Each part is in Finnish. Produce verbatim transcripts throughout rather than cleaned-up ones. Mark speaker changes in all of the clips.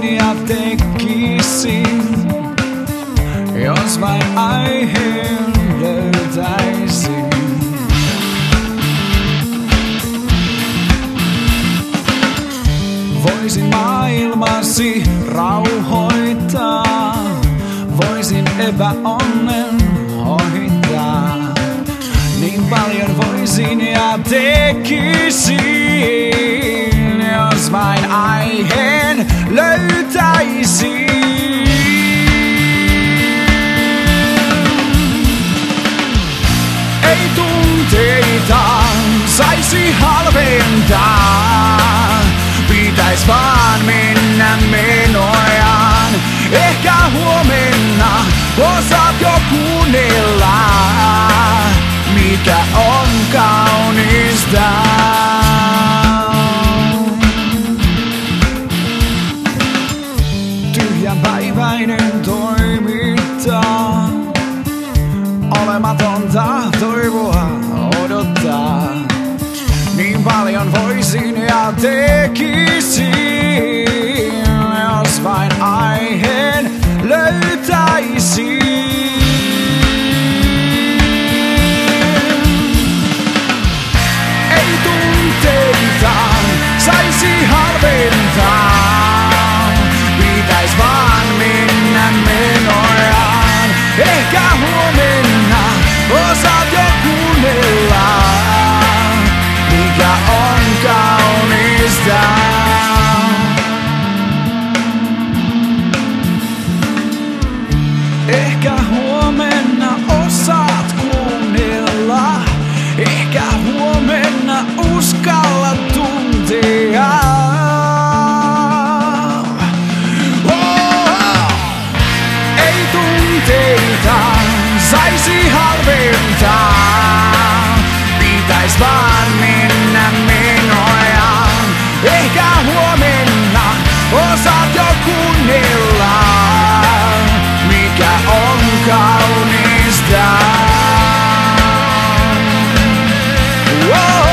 Speaker 1: voisin ja tekisin, jos vain aiheen löytäisin. Voisin maailmasi rauhoittaa, voisin epäonnen ohittaa. Niin paljon voisin ja tekisin, jos vain aiheen löytäisin. Ei tunteita saisi halventaa, pitäis vaan mennä menojaan. Ehkä huomenna osaat jo kuunnella, mikä on kaunista. Tyhjänpäiväinen toimittaa, olematonta toivoa odottaa. Niin paljon voisin ja tekisin, jos vain aiheen löytäisin. Ei tunteita saisi halventaa, pitäis vaan mennä menojaan. Ehkä huomenna osaat jo kuunnella, mikä on kaunista. Ehkä huomenna osaat kuunnella, ehkä huomenna uskalla tuntea. Oh! Ei tunteita saisi halventaa, pitäis vaan mennä menojaan. Ehkä huomenna osaat jo kuunnella, mikä on kaunista.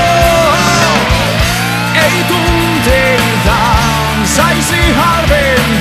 Speaker 1: Oh, ei tunteita saisi halventaa.